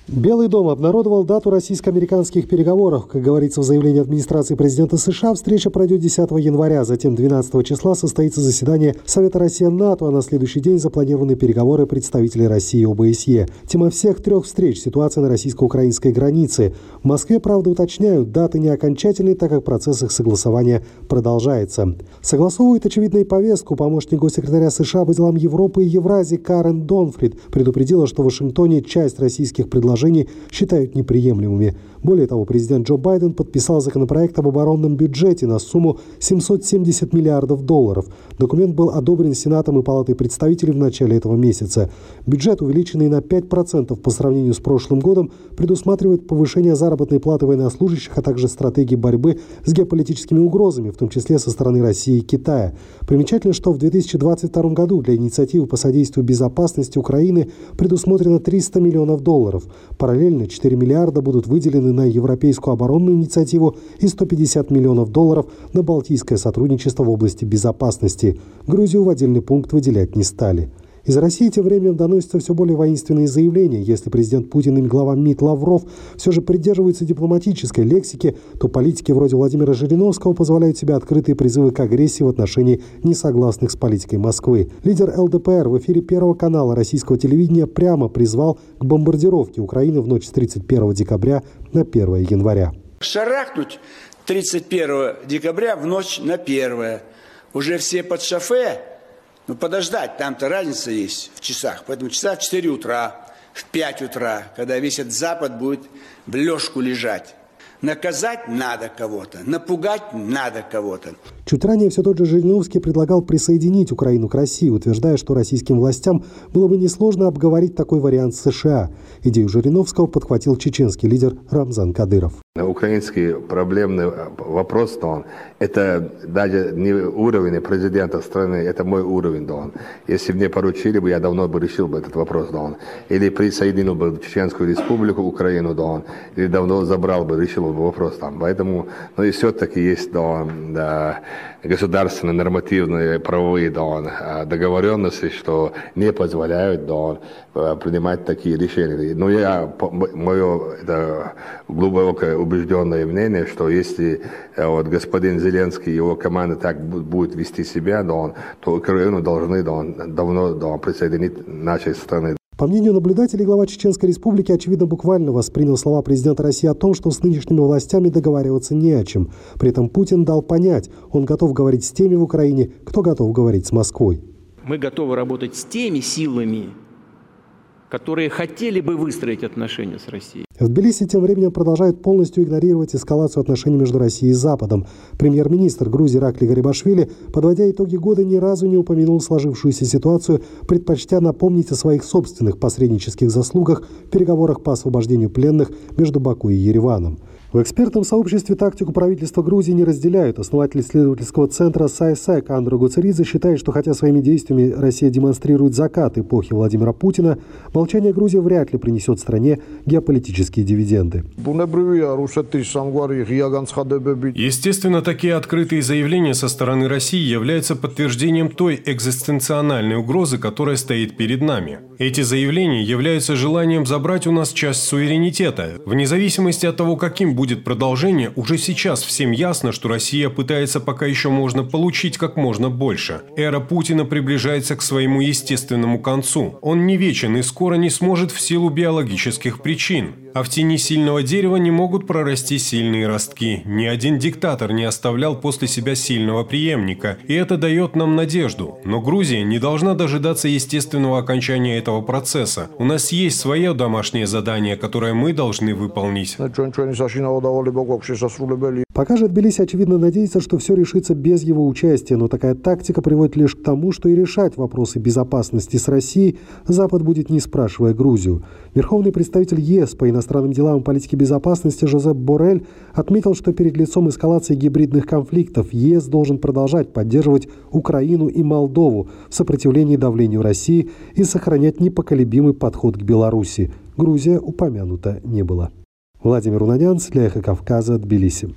Белый дом обнародовал дату российско-американских переговоров. Как говорится в заявлении администрации президента США, встреча пройдет 10 января. Затем 12 числа состоится заседание Совета Россия-НАТО, а на следующий день запланированы переговоры представителей России и ОБСЕ. Тема всех трех встреч – ситуация на российско-украинской границе. В Москве, правда, уточняют, даты не окончательные, так как процесс их согласования продолжается. Согласовывает, очевидно, и повестку. Помощник госсекретаря США по делам Европы и Евразии Карен Донфрид предупредила, что в Вашингтоне часть российских предложений считают неприемлемыми. Более того, президент Джо Байден подписал законопроект об оборонном бюджете на сумму $770 миллиардов. Документ был одобрен Сенатом и Палатой представителей в начале этого месяца. Бюджет, увеличенный на 5% по сравнению с прошлым годом, предусматривает повышение заработной платы военнослужащих, а также стратегии борьбы с геополитическими угрозами, в том числе со стороны России и Китая. Примечательно, что в 2022 году для инициативы по содействию безопасности Украины предусмотрено $300 миллионов. Параллельно 4 миллиарда будут выделены на европейскую оборонную инициативу и $150 миллионов на балтийское сотрудничество в области безопасности. Грузию в отдельный пункт выделять не стали. Из России тем временем доносятся все более воинственные заявления. Если президент Путин и глава МИД Лавров все же придерживаются дипломатической лексики, то политики вроде Владимира Жириновского позволяют себе открытые призывы к агрессии в отношении несогласных с политикой Москвы. Лидер ЛДПР в эфире Первого канала российского телевидения прямо призвал к бомбардировке Украины в ночь с 31 декабря на 1 января. Шарахнуть 31 декабря в ночь на 1. Уже все под шофе. Ну, подождать, там-то разница есть в часах. Поэтому часа в 4 утра, в 5 утра, когда весь этот Запад будет в лёжку лежать. Наказать надо кого-то, напугать надо кого-то. Чуть ранее все тот же Жириновский предлагал присоединить Украину к России, утверждая, что российским властям было бы несложно обговорить такой вариант с США. Идею Жириновского подхватил чеченский лидер Рамзан Кадыров. Украинский проблемный вопрос, это даже не уровень президента страны, это мой уровень. Если мне поручили бы, я давно бы решил бы этот вопрос. Или присоединил бы Чеченскую республику, Украину, или давно забрал бы, решил бы вопрос. Поэтому, и все-таки есть государственные нормативные правовые договоренности, что не позволяют принимать такие решения. Но мое глубокое убежденное мнение, что если господин Зеленский и его команда так будет вести себя, то Украину должны давно присоединить нашей страны. По мнению наблюдателей, глава Чеченской республики, очевидно, буквально воспринял слова президента России о том, что с нынешними властями договариваться не о чем. При этом Путин дал понять, он готов говорить с теми в Украине, кто готов говорить с Москвой. Мы готовы работать с теми силами, которые хотели бы выстроить отношения с Россией. В Тбилиси тем временем продолжают полностью игнорировать эскалацию отношений между Россией и Западом. Премьер-министр Грузии Иракли Гарибашвили, подводя итоги года, ни разу не упомянул сложившуюся ситуацию, предпочтя напомнить о своих собственных посреднических заслугах в переговорах по освобождению пленных между Баку и Ереваном. В экспертном сообществе тактику правительства Грузии не разделяют. Основатель исследовательского центра СайСек Андро Гуцеридзе считает, что хотя своими действиями Россия демонстрирует закат эпохи Владимира Путина, молчание Грузии вряд ли принесет стране геополитические дивиденды. Естественно, такие открытые заявления со стороны России являются подтверждением той экзистенциональной угрозы, которая стоит перед нами. Эти заявления являются желанием забрать у нас часть суверенитета. Вне зависимости от того, каким будет продолжение, уже сейчас всем ясно, что Россия пытается пока еще можно получить как можно больше. Эра Путина приближается к своему естественному концу. Он не вечен и скоро не сможет в силу биологических причин. А в тени сильного дерева не могут прорасти сильные ростки. Ни один диктатор не оставлял после себя сильного преемника, и это дает нам надежду. Но Грузия не должна дожидаться естественного окончания этого процесса. У нас есть свое домашнее задание, которое мы должны выполнить. Пока же Тбилиси, очевидно, надеется, что все решится без его участия, но такая тактика приводит лишь к тому, что и решать вопросы безопасности с Россией Запад будет, не спрашивая Грузию. Верховный представитель ЕС по иностранным делам и политике безопасности Жозеп Боррель отметил, что перед лицом эскалации гибридных конфликтов ЕС должен продолжать поддерживать Украину и Молдову в сопротивлении давлению России и сохранять непоколебимый подход к Беларуси. Грузия упомянута не была. Владимир Унанян, для Эхо Кавказа, Тбилиси.